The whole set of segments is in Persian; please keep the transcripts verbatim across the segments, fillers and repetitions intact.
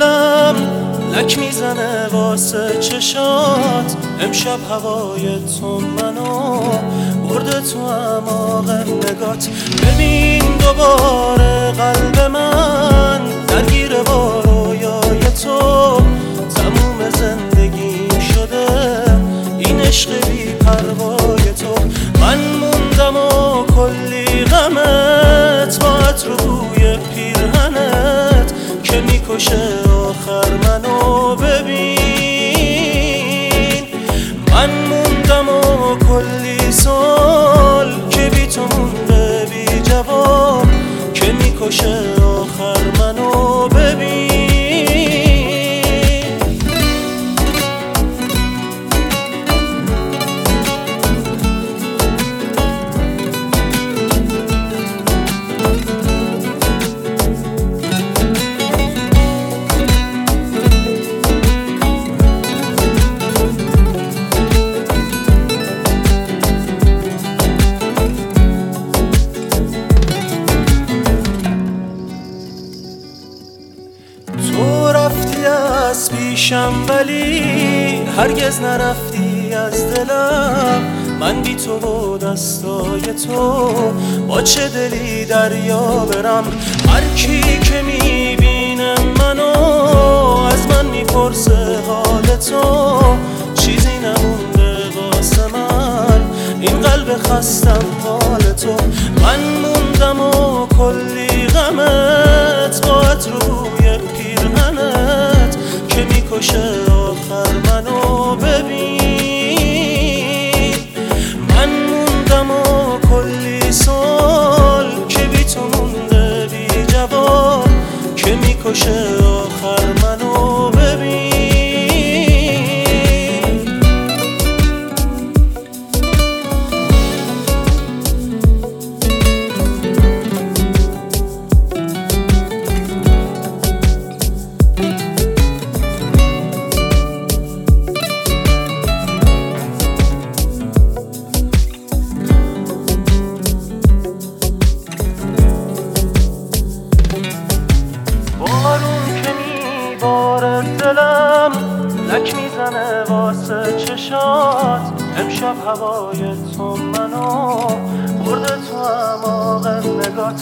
دلم لک میزنه واسه چشات. امشب هوای تو منو برده تو اعماق نگات. ببین دوباره قلب من درگیر با رویای تو. تموم زندگیم شده این عشق بی پروای تو. من موندم و کلی غمت با عطر بوی پیرهنت که میکشه آخر منو. ببین من موندم و کلی سال که بی تو مونده بی جواب که میکشه آخر منو. ببین تو رفتی از پیشم ولی هرگز نرفتی از دلم. من بی تو و دستای تو با چه دلی دریا برم. هر کی که میبینه منو از من میپرسه حال تو. چیزی نمونده واسه من این قلب خستم حال تو. من موندم و کلی غمت با عطر روی پیرهنت که میکشه آخر منو. ببین من موندم و کلی سال که بی تو مونده بی جواب که میکشه آخر منو. ببین دلم لک میزنه واسه چشات. امشب هوای تو منو برده تو اعماق نگات.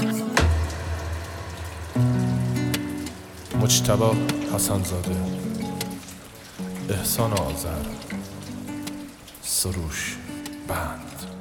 مجتبی حسن‌زاده، احسان آذر، سروش بند.